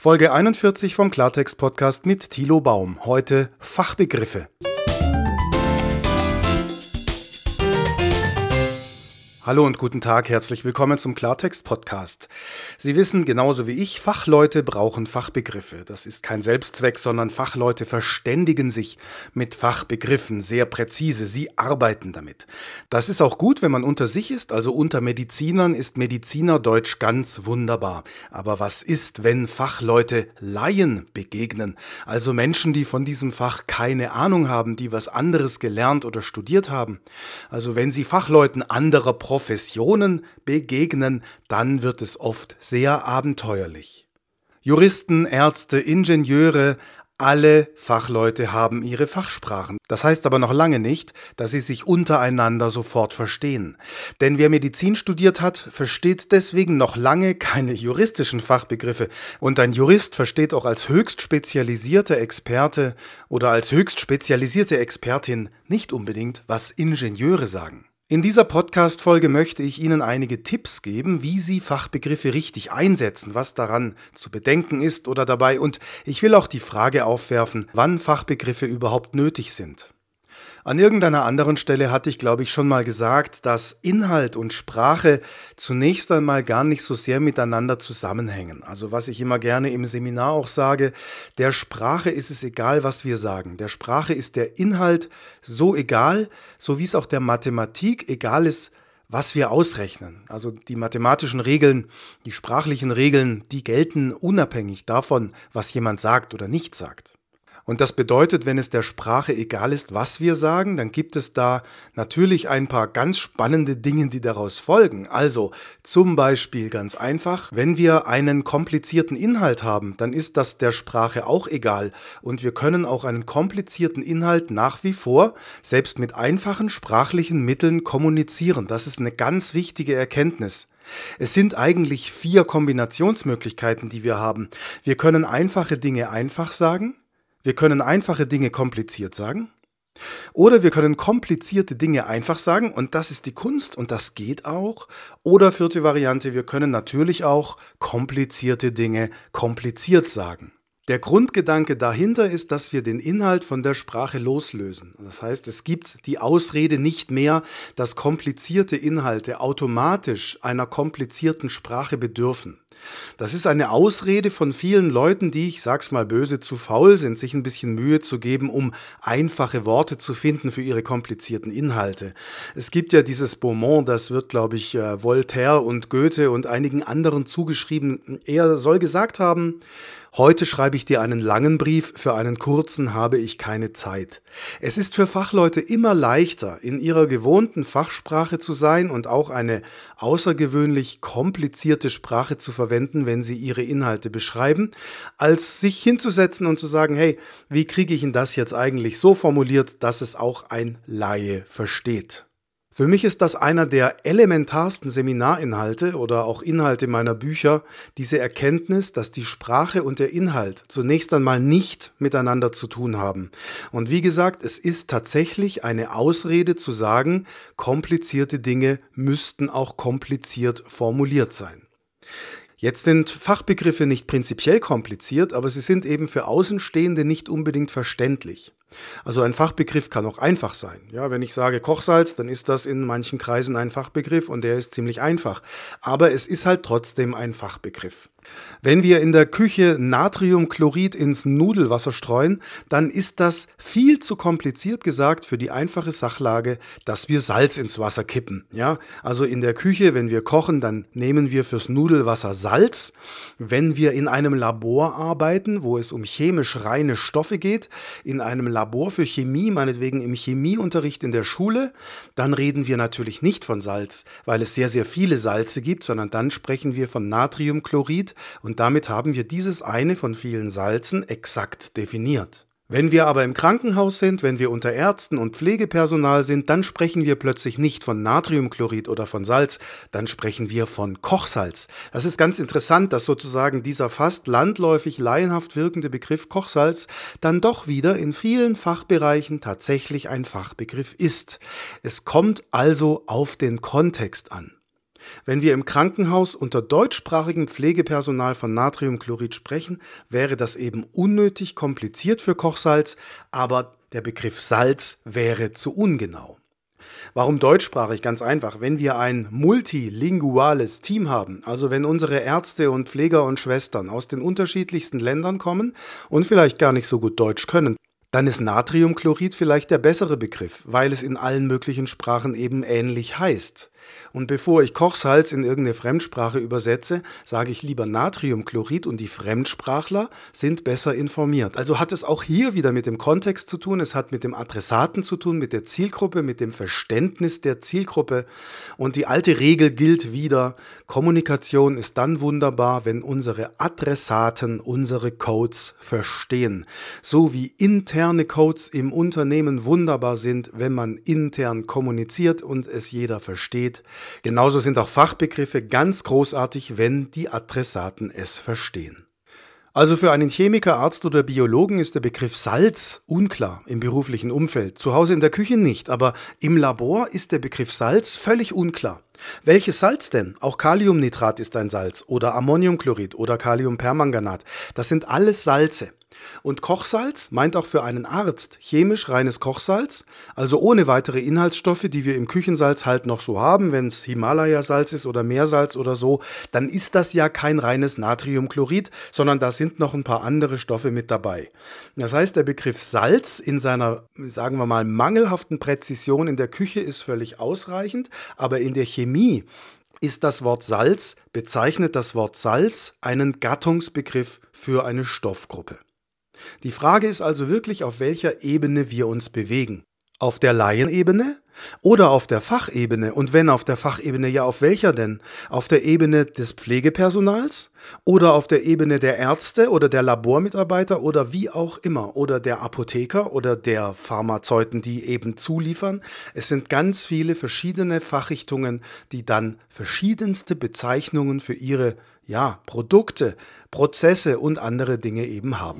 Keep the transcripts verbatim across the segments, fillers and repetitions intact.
Folge einundvierzig vom Klartext-Podcast mit Thilo Baum. Heute Fachbegriffe. Hallo und guten Tag, herzlich willkommen zum Klartext-Podcast. Sie wissen, genauso wie ich, Fachleute brauchen Fachbegriffe. Das ist kein Selbstzweck, sondern Fachleute verständigen sich mit Fachbegriffen sehr präzise. Sie arbeiten damit. Das ist auch gut, wenn man unter sich ist, also unter Medizinern ist Medizinerdeutsch ganz wunderbar. Aber was ist, wenn Fachleute Laien begegnen? Also Menschen, die von diesem Fach keine Ahnung haben, die was anderes gelernt oder studiert haben. Also wenn sie Fachleuten anderer Professionen begegnen, dann wird es oft sehr abenteuerlich. Juristen, Ärzte, Ingenieure, alle Fachleute haben ihre Fachsprachen. Das heißt aber noch lange nicht, dass sie sich untereinander sofort verstehen. Denn wer Medizin studiert hat, versteht deswegen noch lange keine juristischen Fachbegriffe. Und ein Jurist versteht auch als höchst spezialisierter Experte oder als höchst spezialisierte Expertin nicht unbedingt, was Ingenieure sagen. In dieser Podcast-Folge möchte ich Ihnen einige Tipps geben, wie Sie Fachbegriffe richtig einsetzen, was daran zu bedenken ist oder dabei. Und ich will auch die Frage aufwerfen, wann Fachbegriffe überhaupt nötig sind. An irgendeiner anderen Stelle hatte ich, glaube ich, schon mal gesagt, dass Inhalt und Sprache zunächst einmal gar nicht so sehr miteinander zusammenhängen. Also was ich immer gerne im Seminar auch sage, der Sprache ist es egal, was wir sagen. Der Sprache ist der Inhalt so egal, so wie es auch der Mathematik egal ist, was wir ausrechnen. Also die mathematischen Regeln, die sprachlichen Regeln, die gelten unabhängig davon, was jemand sagt oder nicht sagt. Und das bedeutet, wenn es der Sprache egal ist, was wir sagen, dann gibt es da natürlich ein paar ganz spannende Dinge, die daraus folgen. Also zum Beispiel ganz einfach, wenn wir einen komplizierten Inhalt haben, dann ist das der Sprache auch egal. Und wir können auch einen komplizierten Inhalt nach wie vor, selbst mit einfachen sprachlichen Mitteln kommunizieren. Das ist eine ganz wichtige Erkenntnis. Es sind eigentlich vier Kombinationsmöglichkeiten, die wir haben. Wir können einfache Dinge einfach sagen. Wir können einfache Dinge kompliziert sagen oder wir können komplizierte Dinge einfach sagen und das ist die Kunst und das geht auch. Oder vierte Variante, wir können natürlich auch komplizierte Dinge kompliziert sagen. Der Grundgedanke dahinter ist, dass wir den Inhalt von der Sprache loslösen. Das heißt, es gibt die Ausrede nicht mehr, dass komplizierte Inhalte automatisch einer komplizierten Sprache bedürfen. Das ist eine Ausrede von vielen Leuten, die, ich sag's mal böse, zu faul sind, sich ein bisschen Mühe zu geben, um einfache Worte zu finden für ihre komplizierten Inhalte. Es gibt ja dieses Beaumont, das wird, glaube ich, Voltaire und Goethe und einigen anderen zugeschrieben. Er soll gesagt haben: Heute schreibe ich dir einen langen Brief, für einen kurzen habe ich keine Zeit. Es ist für Fachleute immer leichter, in ihrer gewohnten Fachsprache zu sein und auch eine außergewöhnlich komplizierte Sprache zu verwenden, wenn sie ihre Inhalte beschreiben, als sich hinzusetzen und zu sagen, hey, wie kriege ich denn das jetzt eigentlich so formuliert, dass es auch ein Laie versteht? Für mich ist das einer der elementarsten Seminarinhalte oder auch Inhalte meiner Bücher, diese Erkenntnis, dass die Sprache und der Inhalt zunächst einmal nicht miteinander zu tun haben. Und wie gesagt, es ist tatsächlich eine Ausrede zu sagen, komplizierte Dinge müssten auch kompliziert formuliert sein. Jetzt sind Fachbegriffe nicht prinzipiell kompliziert, aber sie sind eben für Außenstehende nicht unbedingt verständlich. Also ein Fachbegriff kann auch einfach sein. Ja, wenn ich sage Kochsalz, dann ist das in manchen Kreisen ein Fachbegriff und der ist ziemlich einfach. Aber es ist halt trotzdem ein Fachbegriff. Wenn wir in der Küche Natriumchlorid ins Nudelwasser streuen, dann ist das viel zu kompliziert gesagt für die einfache Sachlage, dass wir Salz ins Wasser kippen. Ja, also in der Küche, wenn wir kochen, dann nehmen wir fürs Nudelwasser Salz. Wenn wir in einem Labor arbeiten, wo es um chemisch reine Stoffe geht, in einem Labor für Chemie, meinetwegen im Chemieunterricht in der Schule, dann reden wir natürlich nicht von Salz, weil es sehr, sehr viele Salze gibt, sondern dann sprechen wir von Natriumchlorid. Und damit haben wir dieses eine von vielen Salzen exakt definiert. Wenn wir aber im Krankenhaus sind, wenn wir unter Ärzten und Pflegepersonal sind, dann sprechen wir plötzlich nicht von Natriumchlorid oder von Salz, dann sprechen wir von Kochsalz. Das ist ganz interessant, dass sozusagen dieser fast landläufig laienhaft wirkende Begriff Kochsalz dann doch wieder in vielen Fachbereichen tatsächlich ein Fachbegriff ist. Es kommt also auf den Kontext an. Wenn wir im Krankenhaus unter deutschsprachigem Pflegepersonal von Natriumchlorid sprechen, wäre das eben unnötig kompliziert für Kochsalz, aber der Begriff Salz wäre zu ungenau. Warum deutschsprachig? Ganz einfach. Wenn wir ein multilinguales Team haben, also wenn unsere Ärzte und Pfleger und Schwestern aus den unterschiedlichsten Ländern kommen und vielleicht gar nicht so gut Deutsch können, dann ist Natriumchlorid vielleicht der bessere Begriff, weil es in allen möglichen Sprachen eben ähnlich heißt. Und bevor ich Kochsalz in irgendeine Fremdsprache übersetze, sage ich lieber Natriumchlorid und die Fremdsprachler sind besser informiert. Also hat es auch hier wieder mit dem Kontext zu tun, es hat mit dem Adressaten zu tun, mit der Zielgruppe, mit dem Verständnis der Zielgruppe. Und die alte Regel gilt wieder, Kommunikation ist dann wunderbar, wenn unsere Adressaten unsere Codes verstehen. So wie interne Codes im Unternehmen wunderbar sind, wenn man intern kommuniziert und es jeder versteht. Genauso sind auch Fachbegriffe ganz großartig, wenn die Adressaten es verstehen. Also für einen Chemiker, Arzt oder Biologen ist der Begriff Salz unklar im beruflichen Umfeld. Zu Hause in der Küche nicht, aber im Labor ist der Begriff Salz völlig unklar. Welches Salz denn? Auch Kaliumnitrat ist ein Salz oder Ammoniumchlorid oder Kaliumpermanganat. Das sind alles Salze. Und Kochsalz meint auch für einen Arzt chemisch reines Kochsalz, also ohne weitere Inhaltsstoffe, die wir im Küchensalz halt noch so haben, wenn es Himalaya-Salz ist oder Meersalz oder so, dann ist das ja kein reines Natriumchlorid, sondern da sind noch ein paar andere Stoffe mit dabei. Das heißt, der Begriff Salz in seiner, sagen wir mal, mangelhaften Präzision in der Küche ist völlig ausreichend, aber in der Chemie ist das Wort Salz, bezeichnet das Wort Salz einen Gattungsbegriff für eine Stoffgruppe. Die Frage ist also wirklich, auf welcher Ebene wir uns bewegen. Auf der Laienebene oder auf der Fachebene? Und wenn auf der Fachebene, ja auf welcher denn? Auf der Ebene des Pflegepersonals oder auf der Ebene der Ärzte oder der Labormitarbeiter oder wie auch immer oder der Apotheker oder der Pharmazeuten, die eben zuliefern? Es sind ganz viele verschiedene Fachrichtungen, die dann verschiedenste Bezeichnungen für ihre ja, Produkte, Prozesse und andere Dinge eben haben.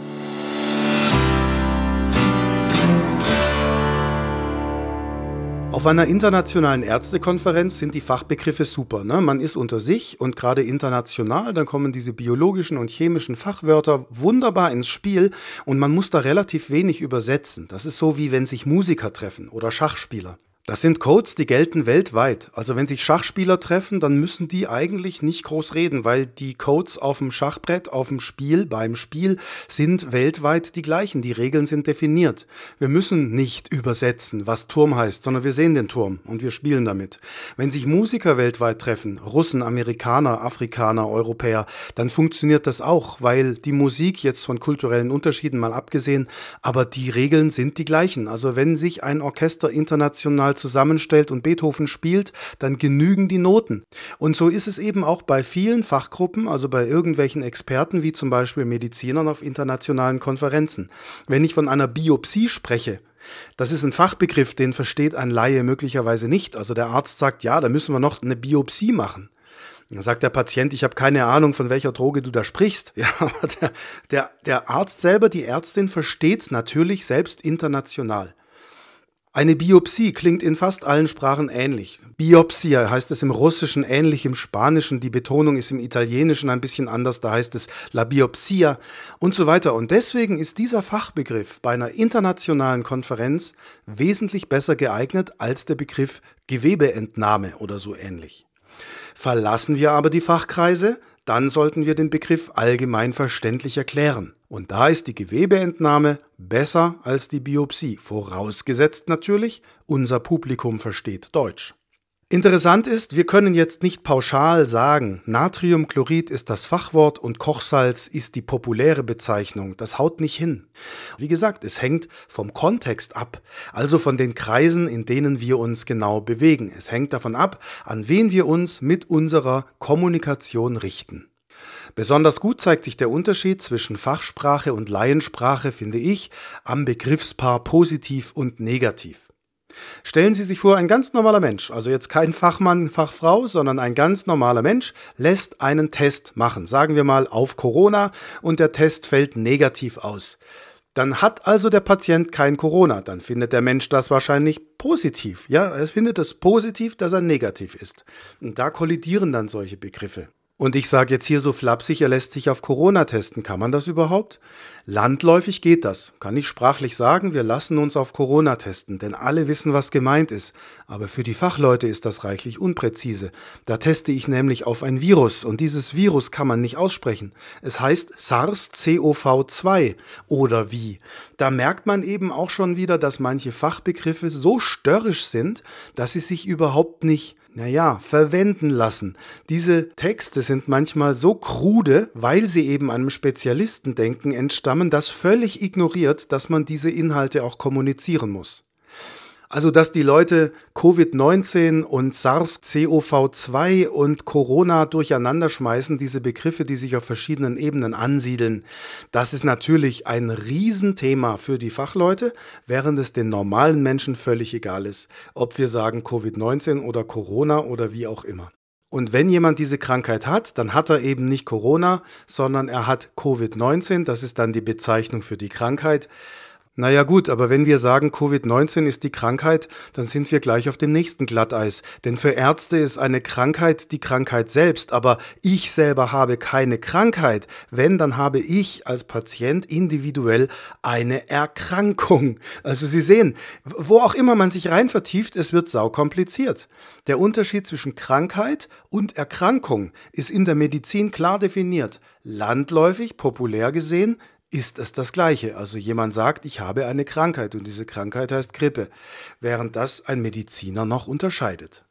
Auf einer internationalen Ärztekonferenz sind die Fachbegriffe super, ne? Man ist unter sich und gerade international, dann kommen diese biologischen und chemischen Fachwörter wunderbar ins Spiel und man muss da relativ wenig übersetzen. Das ist so, wie wenn sich Musiker treffen oder Schachspieler. Das sind Codes, die gelten weltweit. Also wenn sich Schachspieler treffen, dann müssen die eigentlich nicht groß reden, weil die Codes auf dem Schachbrett, auf dem Spiel, beim Spiel sind weltweit die gleichen. Die Regeln sind definiert. Wir müssen nicht übersetzen, was Turm heißt, sondern wir sehen den Turm und wir spielen damit. Wenn sich Musiker weltweit treffen, Russen, Amerikaner, Afrikaner, Europäer, dann funktioniert das auch, weil die Musik jetzt von kulturellen Unterschieden mal abgesehen, aber die Regeln sind die gleichen. Also wenn sich ein Orchester international zusammenstellt und Beethoven spielt, dann genügen die Noten. Und so ist es eben auch bei vielen Fachgruppen, also bei irgendwelchen Experten, wie zum Beispiel Medizinern auf internationalen Konferenzen. Wenn ich von einer Biopsie spreche, das ist ein Fachbegriff, den versteht ein Laie möglicherweise nicht. Also der Arzt sagt, ja, da müssen wir noch eine Biopsie machen. Dann sagt der Patient, ich habe keine Ahnung, von welcher Droge du da sprichst. Ja, aber der, der, der Arzt selber, die Ärztin versteht es natürlich selbst international. Eine Biopsie klingt in fast allen Sprachen ähnlich. Biopsia heißt es im Russischen, ähnlich im Spanischen, die Betonung ist im Italienischen ein bisschen anders, da heißt es la biopsia und so weiter. Und deswegen ist dieser Fachbegriff bei einer internationalen Konferenz wesentlich besser geeignet als der Begriff Gewebeentnahme oder so ähnlich. Verlassen wir aber die Fachkreise, dann sollten wir den Begriff allgemein verständlich erklären. Und da ist die Gewebeentnahme besser als die Biopsie, vorausgesetzt natürlich, unser Publikum versteht Deutsch. Interessant ist, wir können jetzt nicht pauschal sagen, Natriumchlorid ist das Fachwort und Kochsalz ist die populäre Bezeichnung. Das haut nicht hin. Wie gesagt, es hängt vom Kontext ab, also von den Kreisen, in denen wir uns genau bewegen. Es hängt davon ab, an wen wir uns mit unserer Kommunikation richten. Besonders gut zeigt sich der Unterschied zwischen Fachsprache und Laiensprache, finde ich, am Begriffspaar positiv und negativ. Stellen Sie sich vor, ein ganz normaler Mensch, also jetzt kein Fachmann, Fachfrau, sondern ein ganz normaler Mensch, lässt einen Test machen, sagen wir mal auf Corona, und der Test fällt negativ aus. Dann hat also der Patient kein Corona. Dann findet der Mensch das wahrscheinlich positiv. Ja, er findet es positiv, dass er negativ ist. Und da kollidieren dann solche Begriffe. Und ich sage jetzt hier so flapsig, er lässt sich auf Corona testen. Kann man das überhaupt? Landläufig geht das. Kann ich sprachlich sagen, wir lassen uns auf Corona testen, denn alle wissen, was gemeint ist. Aber für die Fachleute ist das reichlich unpräzise. Da teste ich nämlich auf ein Virus und dieses Virus kann man nicht aussprechen. Es heißt SARS-C o V zwei oder wie. Da merkt man eben auch schon wieder, dass manche Fachbegriffe so störrisch sind, dass sie sich überhaupt nicht naja, verwenden lassen. Diese Texte sind manchmal so krude, weil sie eben einem Spezialistendenken entstammen, das völlig ignoriert, dass man diese Inhalte auch kommunizieren muss. Also, dass die Leute Covid neunzehn und SARS-C o V zwei und Corona durcheinander schmeißen, diese Begriffe, die sich auf verschiedenen Ebenen ansiedeln, das ist natürlich ein Riesenthema für die Fachleute, während es den normalen Menschen völlig egal ist, ob wir sagen Covid neunzehn oder Corona oder wie auch immer. Und wenn jemand diese Krankheit hat, dann hat er eben nicht Corona, sondern er hat Covid neunzehn, das ist dann die Bezeichnung für die Krankheit. Naja gut, aber wenn wir sagen, Covid neunzehn ist die Krankheit, dann sind wir gleich auf dem nächsten Glatteis. Denn für Ärzte ist eine Krankheit die Krankheit selbst, aber ich selber habe keine Krankheit. Wenn, dann habe ich als Patient individuell eine Erkrankung. Also Sie sehen, wo auch immer man sich rein vertieft, es wird saukompliziert. Der Unterschied zwischen Krankheit und Erkrankung ist in der Medizin klar definiert. Landläufig, populär gesehen, ist es das Gleiche. Also jemand sagt, ich habe eine Krankheit und diese Krankheit heißt Grippe, während das ein Mediziner noch unterscheidet.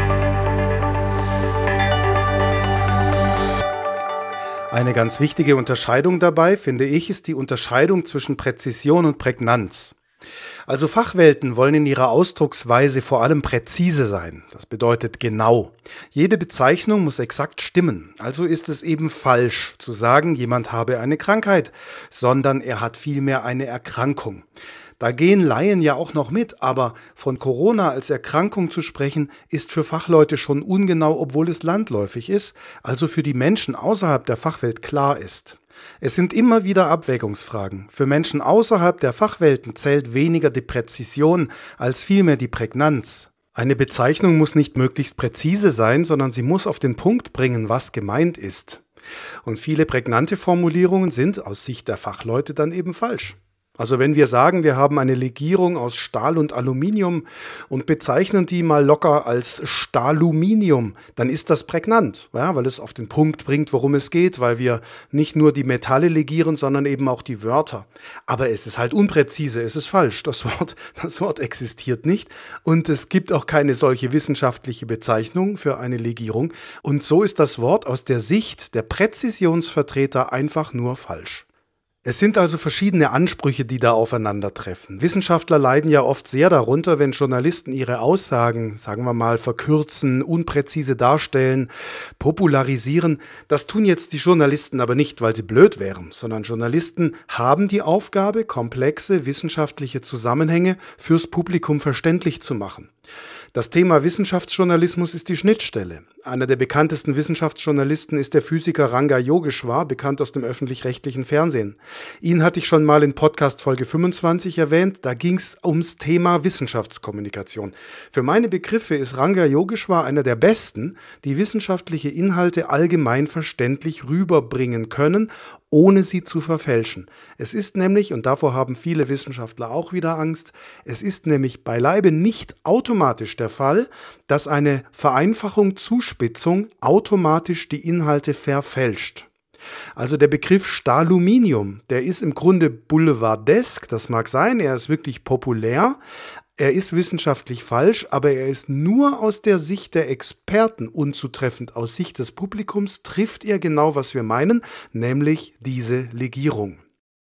Eine ganz wichtige Unterscheidung dabei, finde ich, ist die Unterscheidung zwischen Präzision und Prägnanz. Also Fachwelten wollen in ihrer Ausdrucksweise vor allem präzise sein. Das bedeutet genau. Jede Bezeichnung muss exakt stimmen. Also ist es eben falsch zu sagen, jemand habe eine Krankheit, sondern er hat vielmehr eine Erkrankung. Da gehen Laien ja auch noch mit, aber von Corona als Erkrankung zu sprechen, ist für Fachleute schon ungenau, obwohl es landläufig ist, also für die Menschen außerhalb der Fachwelt klar ist. Es sind immer wieder Abwägungsfragen. Für Menschen außerhalb der Fachwelten zählt weniger die Präzision als vielmehr die Prägnanz. Eine Bezeichnung muss nicht möglichst präzise sein, sondern sie muss auf den Punkt bringen, was gemeint ist. Und viele prägnante Formulierungen sind aus Sicht der Fachleute dann eben falsch. Also wenn wir sagen, wir haben eine Legierung aus Stahl und Aluminium und bezeichnen die mal locker als Stahluminium, dann ist das prägnant, ja, weil es auf den Punkt bringt, worum es geht, weil wir nicht nur die Metalle legieren, sondern eben auch die Wörter. Aber es ist halt unpräzise, es ist falsch. Das Wort, das Wort existiert nicht und es gibt auch keine solche wissenschaftliche Bezeichnung für eine Legierung. Und so ist das Wort aus der Sicht der Präzisionsvertreter einfach nur falsch. Es sind also verschiedene Ansprüche, die da aufeinandertreffen. Wissenschaftler leiden ja oft sehr darunter, wenn Journalisten ihre Aussagen, sagen wir mal, verkürzen, unpräzise darstellen, popularisieren. Das tun jetzt die Journalisten aber nicht, weil sie blöd wären, sondern Journalisten haben die Aufgabe, komplexe wissenschaftliche Zusammenhänge fürs Publikum verständlich zu machen. Das Thema Wissenschaftsjournalismus ist die Schnittstelle. Einer der bekanntesten Wissenschaftsjournalisten ist der Physiker Ranga Yogeshwar, bekannt aus dem öffentlich-rechtlichen Fernsehen. Ihn hatte ich schon mal in Podcast Folge fünfundzwanzig erwähnt, da ging es ums Thema Wissenschaftskommunikation. Für meine Begriffe ist Ranga Yogeshwar einer der besten, die wissenschaftliche Inhalte allgemein verständlich rüberbringen können, ohne sie zu verfälschen. Es ist nämlich, und davor haben viele Wissenschaftler auch wieder Angst, es ist nämlich beileibe nicht automatisch der Fall, dass eine Vereinfachung, Zuspitzung automatisch die Inhalte verfälscht. Also der Begriff Stahluminium, der ist im Grunde boulevardesk, das mag sein, er ist wirklich populär, er ist wissenschaftlich falsch, aber er ist nur aus der Sicht der Experten unzutreffend. Aus Sicht des Publikums trifft er genau, was wir meinen, nämlich diese Legierung.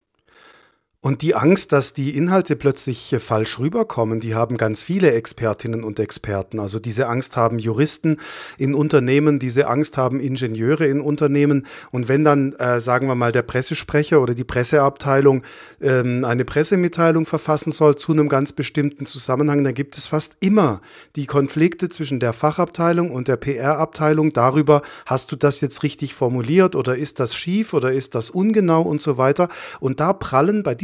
Und die Angst, dass die Inhalte plötzlich falsch rüberkommen, die haben ganz viele Expertinnen und Experten. Also diese Angst haben Juristen in Unternehmen, diese Angst haben Ingenieure in Unternehmen. Und wenn dann, äh, sagen wir mal, der Pressesprecher oder die Presseabteilung ähm, eine Pressemitteilung verfassen soll zu einem ganz bestimmten Zusammenhang, dann gibt es fast immer die Konflikte zwischen der Fachabteilung und der P R-Abteilung darüber, hast du das jetzt richtig formuliert oder ist das schief oder ist das ungenau und so weiter. Und da prallen bei diesen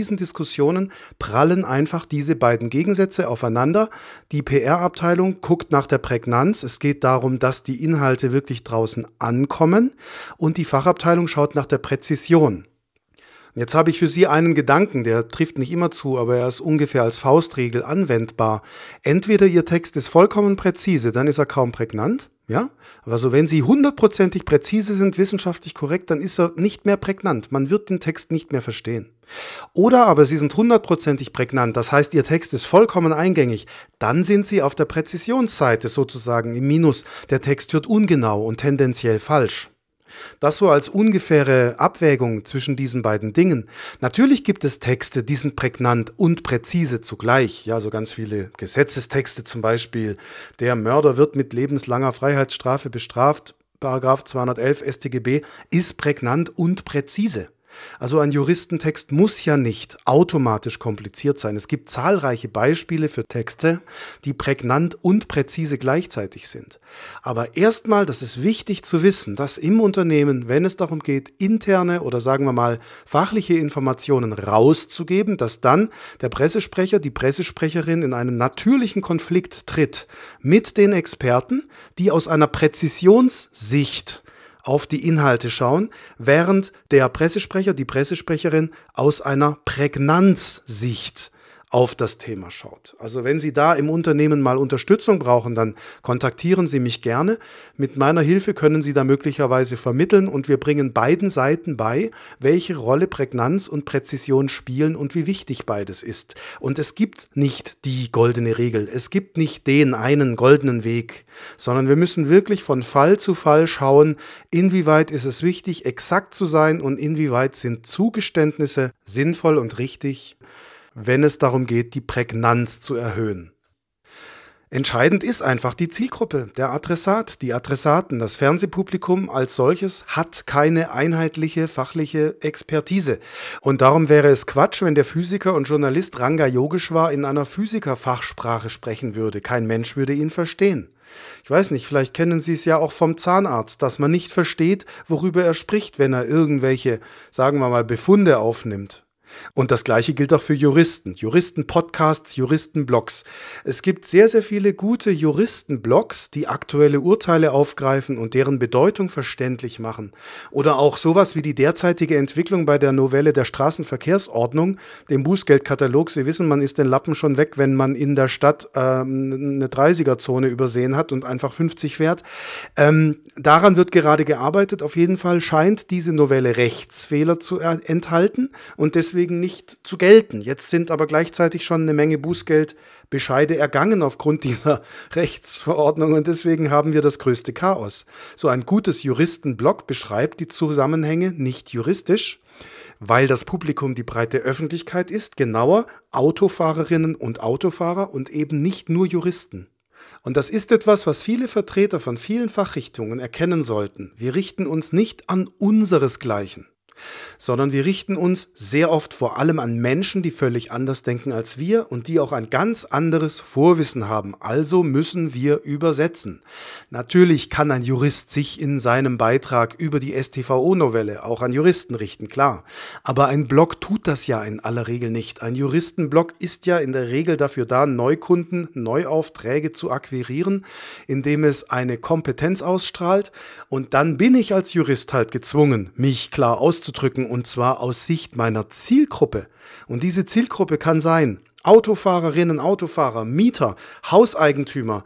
diesen Diskussionen prallen einfach diese beiden Gegensätze aufeinander. Die P R-Abteilung guckt nach der Prägnanz. Es geht darum, dass die Inhalte wirklich draußen ankommen. Und die Fachabteilung schaut nach der Präzision. Jetzt habe ich für Sie einen Gedanken, der trifft nicht immer zu, aber er ist ungefähr als Faustregel anwendbar. Entweder Ihr Text ist vollkommen präzise, dann ist er kaum prägnant. Ja? Also wenn Sie hundertprozentig präzise sind, wissenschaftlich korrekt, dann ist er nicht mehr prägnant. Man wird den Text nicht mehr verstehen. Oder aber Sie sind hundertprozentig prägnant, das heißt, Ihr Text ist vollkommen eingängig. Dann sind Sie auf der Präzisionsseite sozusagen im Minus. Der Text wird ungenau und tendenziell falsch. Das so als ungefähre Abwägung zwischen diesen beiden Dingen. Natürlich gibt es Texte, die sind prägnant und präzise zugleich. Ja, so ganz viele Gesetzestexte zum Beispiel. Der Mörder wird mit lebenslanger Freiheitsstrafe bestraft. Paragraph zweihundertelf S t G B ist prägnant und präzise. Also ein Juristentext muss ja nicht automatisch kompliziert sein. Es gibt zahlreiche Beispiele für Texte, die prägnant und präzise gleichzeitig sind. Aber erstmal, das ist wichtig zu wissen, dass im Unternehmen, wenn es darum geht, interne oder sagen wir mal fachliche Informationen rauszugeben, dass dann der Pressesprecher, die Pressesprecherin in einen natürlichen Konflikt tritt mit den Experten, die aus einer Präzisionssicht auf die Inhalte schauen, während der Pressesprecher, die Pressesprecherin aus einer Prägnanzsicht auf das Thema schaut. Also wenn Sie da im Unternehmen mal Unterstützung brauchen, dann kontaktieren Sie mich gerne. Mit meiner Hilfe können Sie da möglicherweise vermitteln und wir bringen beiden Seiten bei, welche Rolle Prägnanz und Präzision spielen und wie wichtig beides ist. Und es gibt nicht die goldene Regel, es gibt nicht den einen goldenen Weg, sondern wir müssen wirklich von Fall zu Fall schauen, inwieweit ist es wichtig, exakt zu sein und inwieweit sind Zugeständnisse sinnvoll und richtig, wenn es darum geht, die Prägnanz zu erhöhen. Entscheidend ist einfach die Zielgruppe, der Adressat, die Adressaten. Das Fernsehpublikum als solches hat keine einheitliche fachliche Expertise. Und darum wäre es Quatsch, wenn der Physiker und Journalist Ranga Yogeshwar in einer Physikerfachsprache sprechen würde. Kein Mensch würde ihn verstehen. Ich weiß nicht, vielleicht kennen Sie es ja auch vom Zahnarzt, dass man nicht versteht, worüber er spricht, wenn er irgendwelche, sagen wir mal, Befunde aufnimmt. Und das Gleiche gilt auch für Juristen, Juristen-Podcasts, Juristen-Blogs. Es gibt sehr, sehr viele gute Juristen-Blogs, die aktuelle Urteile aufgreifen und deren Bedeutung verständlich machen. Oder auch sowas wie die derzeitige Entwicklung bei der Novelle der Straßenverkehrsordnung, dem Bußgeldkatalog. Sie wissen, man ist den Lappen schon weg, wenn man in der Stadt ähm, eine dreißiger-Zone übersehen hat und einfach fünfzig fährt. Ähm, daran wird gerade gearbeitet. Auf jeden Fall scheint diese Novelle Rechtsfehler zu er- enthalten und deswegen nicht zu gelten. Jetzt sind aber gleichzeitig schon eine Menge Bußgeldbescheide ergangen aufgrund dieser Rechtsverordnung und deswegen haben wir das größte Chaos. So ein gutes Juristenblog beschreibt die Zusammenhänge nicht juristisch, weil das Publikum die breite Öffentlichkeit ist, genauer Autofahrerinnen und Autofahrer und eben nicht nur Juristen. Und das ist etwas, was viele Vertreter von vielen Fachrichtungen erkennen sollten. Wir richten uns nicht an unseresgleichen, sondern wir richten uns sehr oft vor allem an Menschen, die völlig anders denken als wir und die auch ein ganz anderes Vorwissen haben. Also müssen wir übersetzen. Natürlich kann ein Jurist sich in seinem Beitrag über die S t V O-Novelle auch an Juristen richten, klar. Aber ein Blog tut das ja in aller Regel nicht. Ein Juristenblog ist ja in der Regel dafür da, Neukunden, Neuaufträge zu akquirieren, indem es eine Kompetenz ausstrahlt. Und dann bin ich als Jurist halt gezwungen, mich klar auszudrücken. Und zwar aus Sicht meiner Zielgruppe. Und diese Zielgruppe kann sein Autofahrerinnen, Autofahrer, Mieter, Hauseigentümer,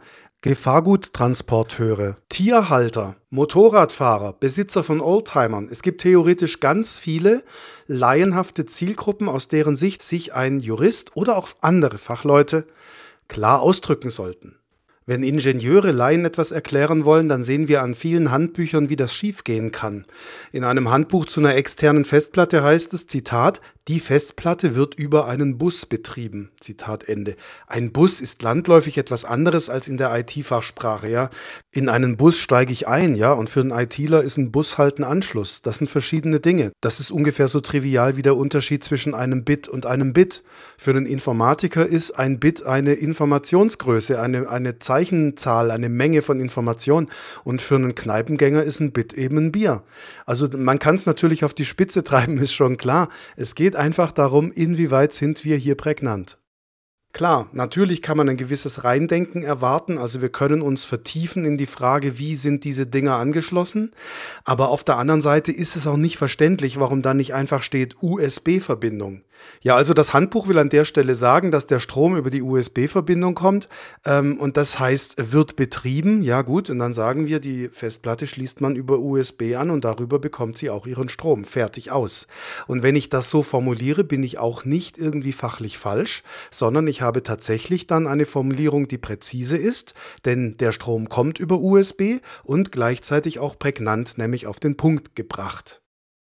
Gefahrguttransporteure, Tierhalter, Motorradfahrer, Besitzer von Oldtimern. Es gibt theoretisch ganz viele laienhafte Zielgruppen, aus deren Sicht sich ein Jurist oder auch andere Fachleute klar ausdrücken sollten. Wenn Ingenieure Laien etwas erklären wollen, dann sehen wir an vielen Handbüchern, wie das schiefgehen kann. In einem Handbuch zu einer externen Festplatte heißt es, Zitat, die Festplatte wird über einen Bus betrieben. Zitat Ende. Ein Bus ist landläufig etwas anderes als in der I T-Fachsprache, ja. In einen Bus steige ich ein, ja, und für einen ITler ist ein Bus halt ein Anschluss. Das sind verschiedene Dinge. Das ist ungefähr so trivial wie der Unterschied zwischen einem Bit und einem Bit. Für einen Informatiker ist ein Bit eine Informationsgröße, eine, eine Zeit Zeichenzahl, eine Menge von Informationen und für einen Kneipengänger ist ein Bit eben ein Bier. Also man kann es natürlich auf die Spitze treiben, ist schon klar. Es geht einfach darum, inwieweit sind wir hier prägnant. Klar, natürlich kann man ein gewisses Reindenken erwarten, also wir können uns vertiefen in die Frage, wie sind diese Dinger angeschlossen, aber auf der anderen Seite ist es auch nicht verständlich, warum da nicht einfach steht U S B-Verbindung. Ja, also das Handbuch will an der Stelle sagen, dass der Strom über die U S B-Verbindung kommt ähm, und das heißt, wird betrieben, ja gut, und dann sagen wir, die Festplatte schließt man über U S B an und darüber bekommt sie auch ihren Strom, fertig aus. Und wenn ich das so formuliere, bin ich auch nicht irgendwie fachlich falsch, sondern ich habe tatsächlich dann eine Formulierung, die präzise ist, denn der Strom kommt über U S B und gleichzeitig auch prägnant, nämlich auf den Punkt gebracht.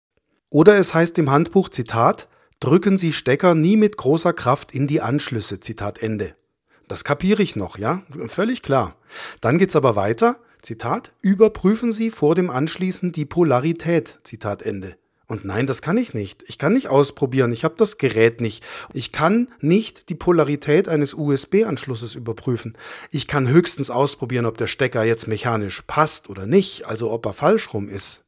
Oder es heißt im Handbuch, Zitat, drücken Sie Stecker nie mit großer Kraft in die Anschlüsse, Zitat Ende. Das kapiere ich noch, ja, völlig klar. Dann geht's aber weiter, Zitat, überprüfen Sie vor dem Anschließen die Polarität, Zitat Ende. Und nein, das kann ich nicht. Ich kann nicht ausprobieren, ich habe das Gerät nicht. Ich kann nicht die Polarität eines U S B-Anschlusses überprüfen. Ich kann höchstens ausprobieren, ob der Stecker jetzt mechanisch passt oder nicht, also ob er falsch rum ist.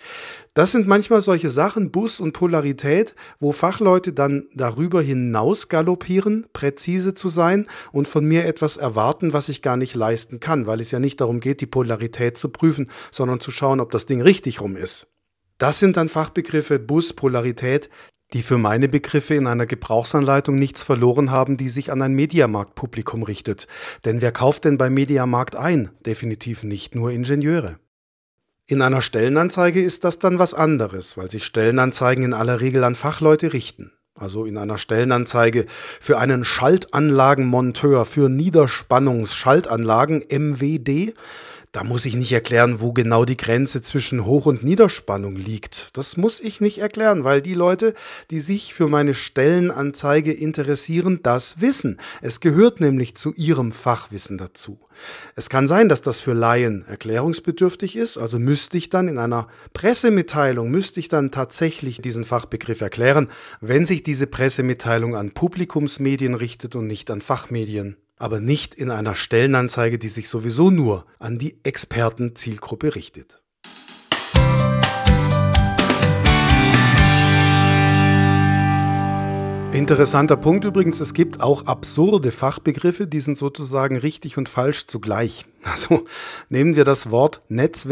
Das sind manchmal solche Sachen, Bus und Polarität, wo Fachleute dann darüber hinaus galoppieren, präzise zu sein und von mir etwas erwarten, was ich gar nicht leisten kann, weil es ja nicht darum geht, die Polarität zu prüfen, sondern zu schauen, ob das Ding richtig rum ist. Das sind dann Fachbegriffe Bus, Polarität, die für meine Begriffe in einer Gebrauchsanleitung nichts verloren haben, die sich an ein Mediamarkt-Publikum richtet. Denn wer kauft denn beim Mediamarkt ein? Definitiv nicht nur Ingenieure. In einer Stellenanzeige ist das dann was anderes, weil sich Stellenanzeigen in aller Regel an Fachleute richten. Also in einer Stellenanzeige für einen Schaltanlagenmonteur für Niederspannungsschaltanlagen M W D, da muss ich nicht erklären, wo genau die Grenze zwischen Hoch- und Niederspannung liegt. Das muss ich nicht erklären, weil die Leute, die sich für meine Stellenanzeige interessieren, das wissen. Es gehört nämlich zu ihrem Fachwissen dazu. Es kann sein, dass das für Laien erklärungsbedürftig ist, also müsste ich dann in einer Pressemitteilung, müsste ich dann tatsächlich diesen Fachbegriff erklären, wenn sich diese Pressemitteilung an Publikumsmedien richtet und nicht an Fachmedien. Aber nicht in einer Stellenanzeige, die sich sowieso nur an die Expertenzielgruppe richtet. Interessanter Punkt übrigens, es gibt auch absurde Fachbegriffe, die sind sozusagen richtig und falsch zugleich. Also nehmen wir das Wort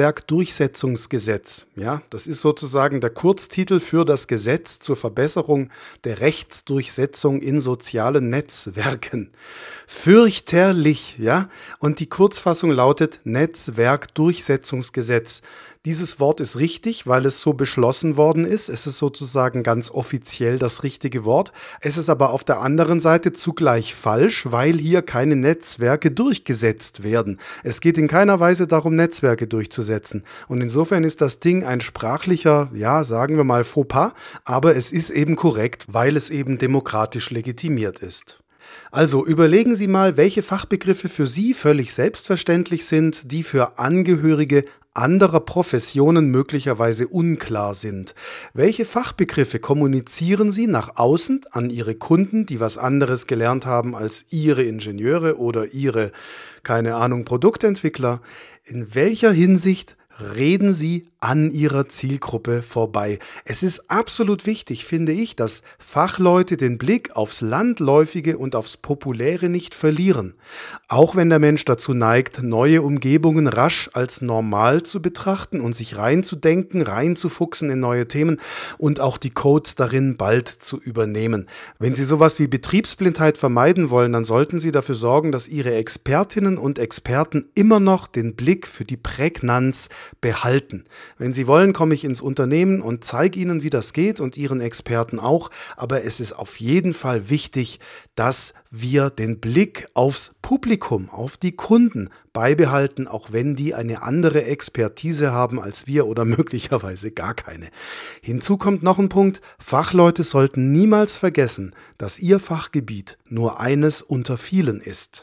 Netzwerkdurchsetzungsgesetz. Ja, das ist sozusagen der Kurztitel für das Gesetz zur Verbesserung der Rechtsdurchsetzung in sozialen Netzwerken. Fürchterlich, ja? Und die Kurzfassung lautet Netzwerkdurchsetzungsgesetz. Dieses Wort ist richtig, weil es so beschlossen worden ist. Es ist sozusagen ganz offiziell das richtige Wort. Es ist aber auf der anderen Seite zugleich falsch, weil hier keine Netzwerke durchgesetzt werden. Es geht in keiner Weise darum, Netzwerke durchzusetzen. Und insofern ist das Ding ein sprachlicher, ja, sagen wir mal Fauxpas, aber es ist eben korrekt, weil es eben demokratisch legitimiert ist. Also überlegen Sie mal, welche Fachbegriffe für Sie völlig selbstverständlich sind, die für Angehörige anderer Professionen möglicherweise unklar sind. Welche Fachbegriffe kommunizieren Sie nach außen an Ihre Kunden, die was anderes gelernt haben als Ihre Ingenieure oder Ihre, keine Ahnung, Produktentwickler? In welcher Hinsicht reden Sie an Ihrer Zielgruppe vorbei? Es ist absolut wichtig, finde ich, dass Fachleute den Blick aufs Landläufige und aufs Populäre nicht verlieren. Auch wenn der Mensch dazu neigt, neue Umgebungen rasch als normal zu betrachten und sich reinzudenken, reinzufuchsen in neue Themen und auch die Codes darin bald zu übernehmen. Wenn Sie sowas wie Betriebsblindheit vermeiden wollen, dann sollten Sie dafür sorgen, dass Ihre Expertinnen und Experten immer noch den Blick für die Prägnanz behalten. Wenn Sie wollen, komme ich ins Unternehmen und zeige Ihnen, wie das geht und Ihren Experten auch. Aber es ist auf jeden Fall wichtig, dass wir den Blick aufs Publikum, auf die Kunden beibehalten, auch wenn die eine andere Expertise haben als wir oder möglicherweise gar keine. Hinzu kommt noch ein Punkt: Fachleute sollten niemals vergessen, dass ihr Fachgebiet nur eines unter vielen ist.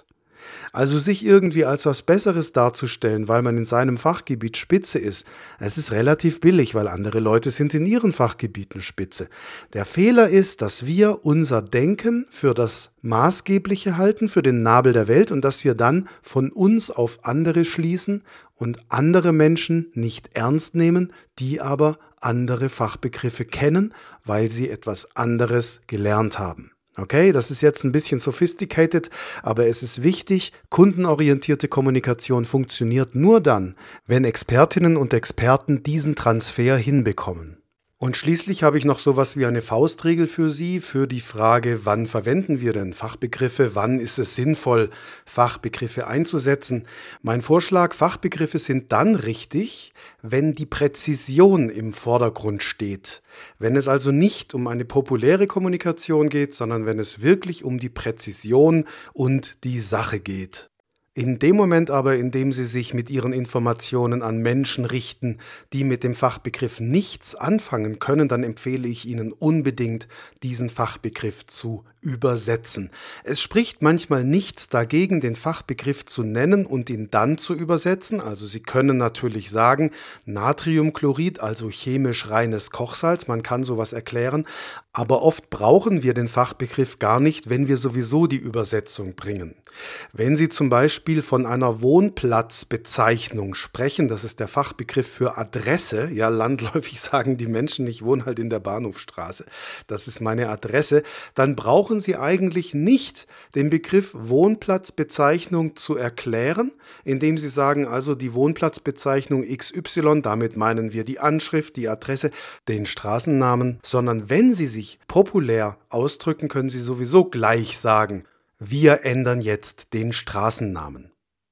Also sich irgendwie als was Besseres darzustellen, weil man in seinem Fachgebiet Spitze ist, es ist relativ billig, weil andere Leute sind in ihren Fachgebieten Spitze. Der Fehler ist, dass wir unser Denken für das Maßgebliche halten, für den Nabel der Welt und dass wir dann von uns auf andere schließen und andere Menschen nicht ernst nehmen, die aber andere Fachbegriffe kennen, weil sie etwas anderes gelernt haben. Okay, das ist jetzt ein bisschen sophisticated, aber es ist wichtig, kundenorientierte Kommunikation funktioniert nur dann, wenn Expertinnen und Experten diesen Transfer hinbekommen. Und schließlich habe ich noch sowas wie eine Faustregel für Sie, für die Frage, wann verwenden wir denn Fachbegriffe, wann ist es sinnvoll, Fachbegriffe einzusetzen. Mein Vorschlag, Fachbegriffe sind dann richtig, wenn die Präzision im Vordergrund steht. Wenn es also nicht um eine populäre Kommunikation geht, sondern wenn es wirklich um die Präzision und die Sache geht. In dem Moment aber, in dem Sie sich mit Ihren Informationen an Menschen richten, die mit dem Fachbegriff nichts anfangen können, dann empfehle ich Ihnen unbedingt, diesen Fachbegriff zu übersetzen. Es spricht manchmal nichts dagegen, den Fachbegriff zu nennen und ihn dann zu übersetzen. Also Sie können natürlich sagen, Natriumchlorid, also chemisch reines Kochsalz, man kann sowas erklären, aber oft brauchen wir den Fachbegriff gar nicht, wenn wir sowieso die Übersetzung bringen. Wenn Sie zum Beispiel von einer Wohnplatzbezeichnung sprechen, das ist der Fachbegriff für Adresse, ja, landläufig sagen die Menschen, ich wohne halt in der Bahnhofstraße, das ist meine Adresse, dann brauchen Sie eigentlich nicht den Begriff Wohnplatzbezeichnung zu erklären, indem Sie sagen, also die Wohnplatzbezeichnung X Y, damit meinen wir die Anschrift, die Adresse, den Straßennamen, sondern wenn Sie sich populär ausdrücken, können Sie sowieso gleich sagen, wir ändern jetzt den Straßennamen.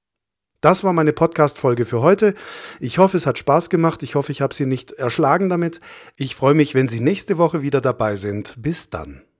Das war meine Podcast-Folge für heute. Ich hoffe, es hat Spaß gemacht. Ich hoffe, ich habe Sie nicht erschlagen damit. Ich freue mich, wenn Sie nächste Woche wieder dabei sind. Bis dann.